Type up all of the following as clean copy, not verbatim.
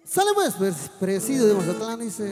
Sale pues, presidio de Mazatlán, dice.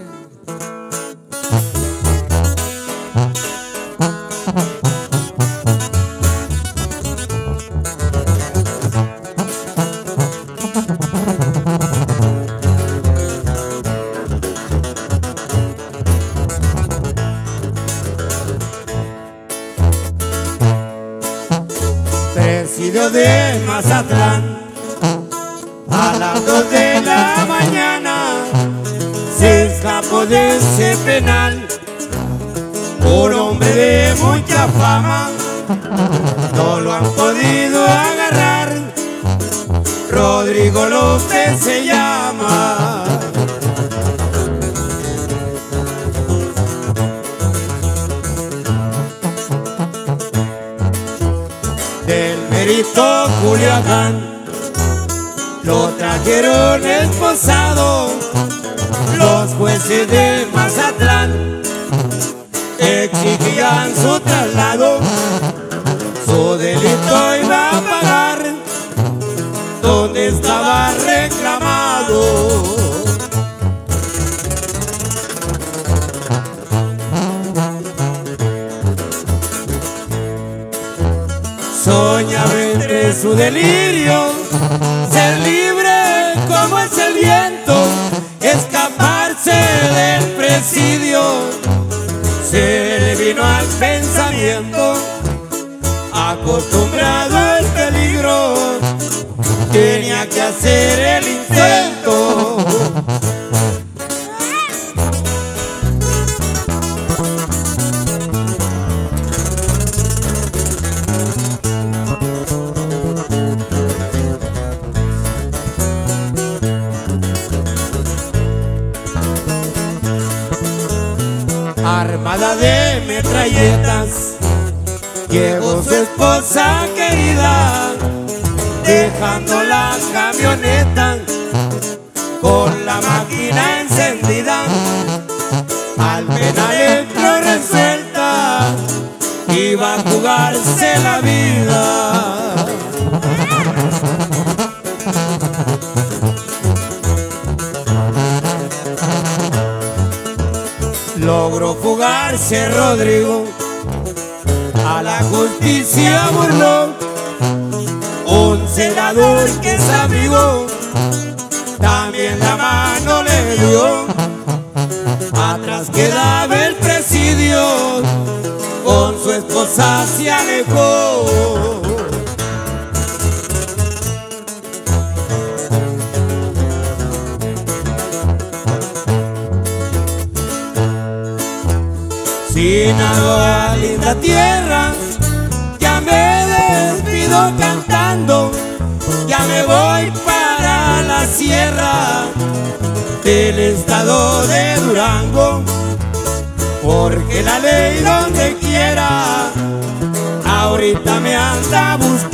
Presidio de Mazatlán, a las 2 de la mañana se escapó de ese penal un hombre de mucha fama. No lo han podido agarrar, Rodrigo López se llama. Del Mérito Culiacán lo trajeron esposado los jueces de Mazatlán, exigían su traslado, su delito iba a pagar donde estaba reclamado. Soñaba entre su delirio ser libre como es el viento, escaparse del presidio. Se le vino al pensamiento, acostumbrado al peligro, tenía que hacer el intento. Armada de metralletas llegó su esposa querida, dejando la camioneta con la máquina encendida. Al penal entró resuelta, iba a jugarse la vida. Logró fugarse Rodrigo, a la justicia burló un senador que es amigo, también la mano le dio. Atrás quedaba el presidio, con su esposa se alejó. Sinaloa, linda tierra, ya me despido cantando, ya me voy para la sierra del estado de Durango, porque la ley donde quiera ahorita me anda buscando.